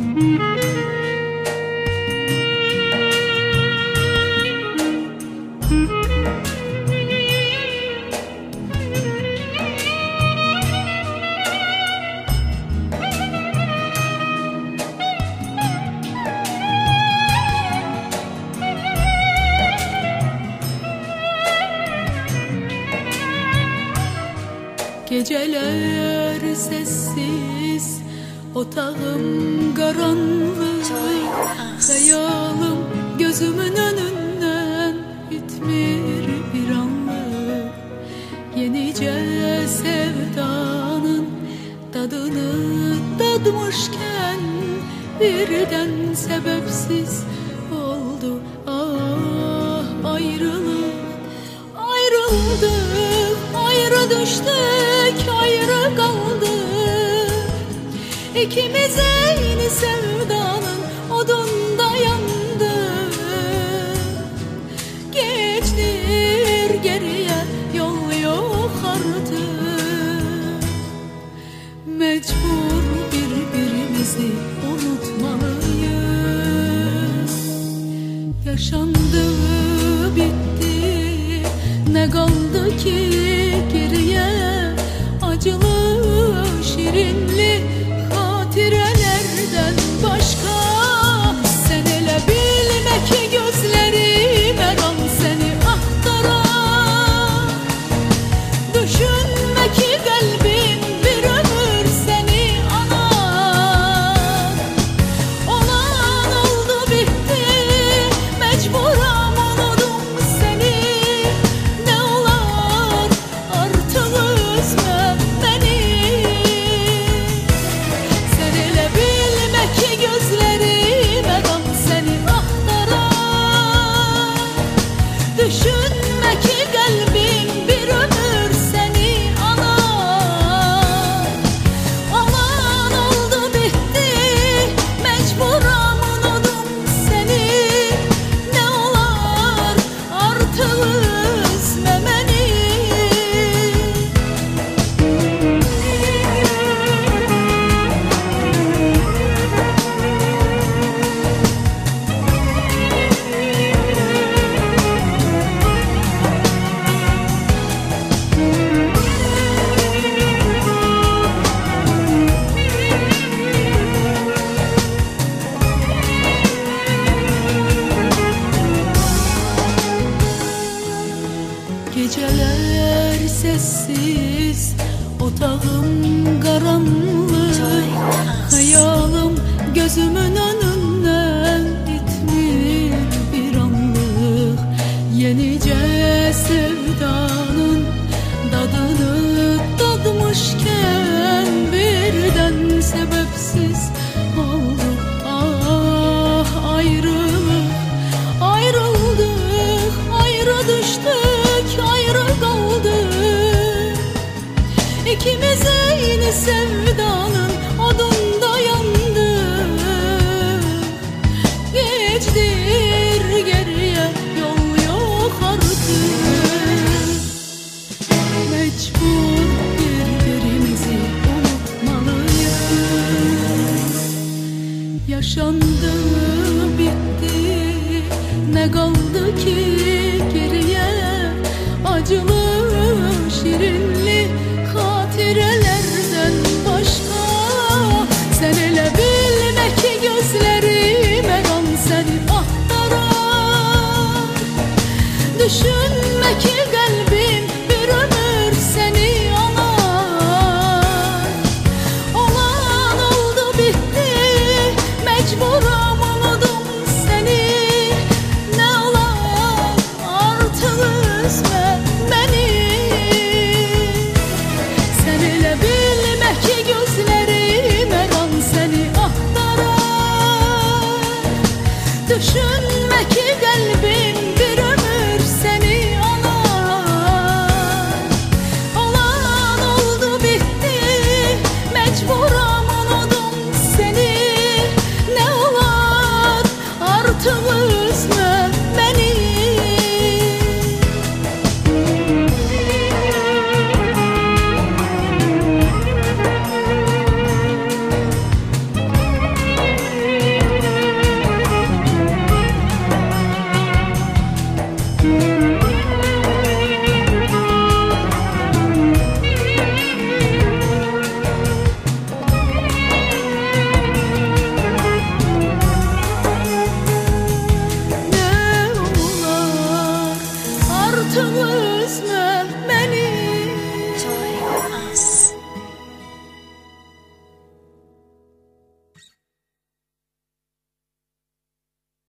Geceler sessiz, otağım karanlık, hayalım gözümün önünden bitmir bir anlık. Yenice sevdanın tadını tadmışken birden sebepsiz oldu ah ayrılık. Ayrıldık, ayrı düştük, ayrı kaldık. İkimiz aynı sevdanın odunda yandık. Geçtir geriye, yol yok artık. Mecbur birbirimizi unutmalıyız. Yaşandı bitti, ne kaldı ki geriye? Acılı şirinli hatirelerden başka. Sen ele bilme ki gözlerim her an seni aktarar. Düşünme ki kalbim bir ömür seni anar. Olan oldu bitti, mecburam unudum seni. Ne olar artık üzme beni. Sen ele bilme ki gözlerim her an seni aktarar. Düşünme ki kalbim bir ömür seni anar. Olan oldu bitti, mecburam unudum seni. Ne olar artık üzme beni. Geceler sessiz, otağım karanlık, hayalım gözümün önünden bitmir bir anlık. Yenice sevdanın tadını tadmışken birden sebepsiz oldu ah ayrılık. Ayrıldık, ayrı düştük, ayrı kaldık. İkimiz aynı sevdanın odunda yandık. Geçtir geriye, yol yok artık. Mecbur birbirimizi unutmalıyız. Yaşandı bitti, ne kaldı ki geriye? Acılı